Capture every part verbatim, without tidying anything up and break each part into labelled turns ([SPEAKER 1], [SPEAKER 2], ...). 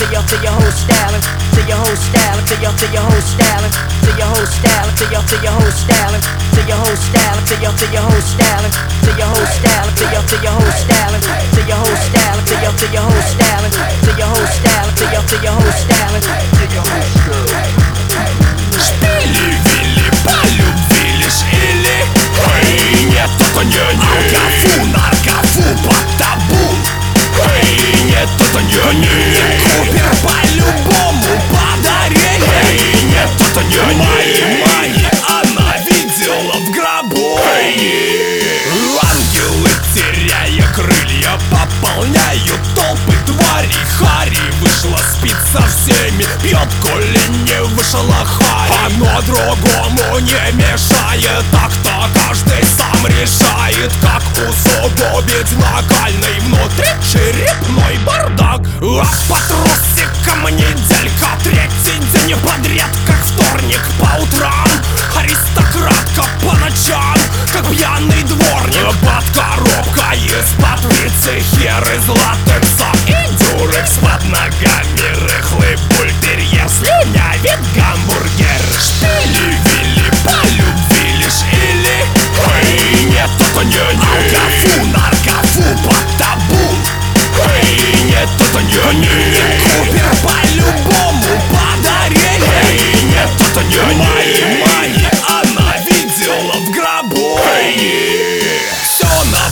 [SPEAKER 1] to your to your whole styling, to your whole styling, to your to your whole styling, to your whole styling, to your to your whole styling, to your whole styling, to your to your whole styling, to your whole styling, to your to your whole styling, to your whole styling, to your to your whole styling, to your whole styling, to your to your whole styling, to your whole styling.
[SPEAKER 2] Шпили, вилли, полюбились или эй, нет, это не они. Алкафу, наркофу, под табу. Эй, нет, это не они. Купер по-любому подарили. Эй, нет, это не они. Мои мани она видела в гробу. Эй, ангелы, теряя крылья, пополняют толпы тварей. Хари вышла, спит со всеми, пьет, коли не вышла Хари. Оно другому не мешает, так-то каждый сам решает, как усугубить накальный внутри черепной бардак. А по трусикам неделька, третий день подряд, как вторник по утрам. Аристократка по ночам, как пьяный дворник. Под коробкой из-под вицы, хер из латекса и дюрекс. Под ногами рыхлый бультерьер слюнявит гамбургер. Шпили, вилли, полюбились или эй, нет, это не они. Алкофу, наркофу, под табу. Эй, нет, это не они. Купер по-любому подарили. Эй, нет, это не они. Мои мани она видела в гробу. Эй, все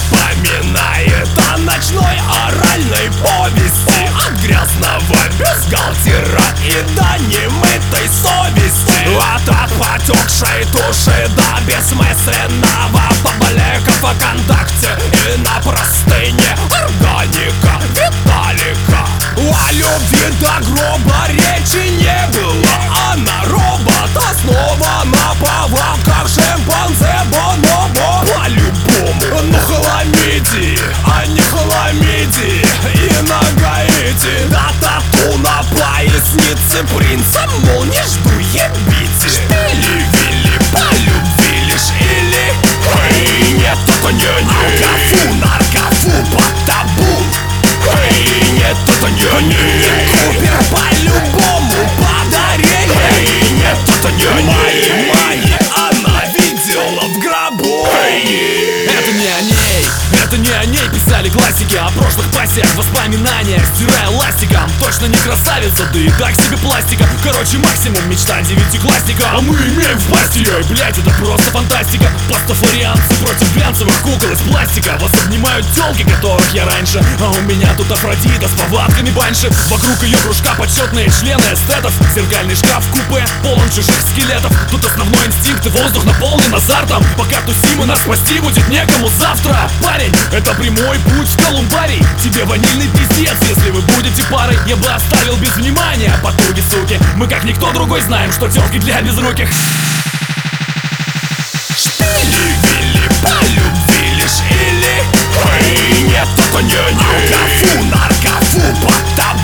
[SPEAKER 2] напоминает о ночной оральной повести, от грязного бюстгальтера и до немытой совести, от отпотекшей туши до бессмысленного баблека ВКонтакте и на простыне органика Виталика. О любви до гроба речи не было, она робот, основана повадках шимпанзе бонобо. По-любому, ну хламидии, а не хламидии и на Гаити. Да тату на пояснице принца, мол, не жду ебите. Шпили, вилли, полюбились или эй, нет, это не они. Алкофу, наркофу, под табу. Эй, нет, это не они. Купер по-любому подарили. Эй, нет, это не они. Мои мани она видела в гробу. Эй,
[SPEAKER 3] это не о ней, это не о ней писали классики о прошлых пассиях, воспоминания стирая ластиком. Точно не красавица, да и так себе пластика. Короче, максимум мечта девятиклассника, а мы имеем в пасти ее. Блять, это просто фантастика. Пастафарианцы против глянцевых кукол из пластика. Вас обнимают тёлки, которых я раньше, а у меня тут Афродита с повадками банши. Вокруг ее кружка почетные члены эстетов. Зеркальный шкаф купе полон чужих скелетов. Тут основной инстинкт и воздух наполнен азартом. Пока тусим и нас спасти будет некому завтра. Парень, это прямой путь в колумбарий. Тебе ванильный пиздец, если вы будете парой. Я бы оставил без внимания потуги, суки. Мы как никто другой знаем, что тёлки для безруких.
[SPEAKER 2] шпили, вилли, полюбились или эй, нет, это не они. Алкофу, наркофу, под табу.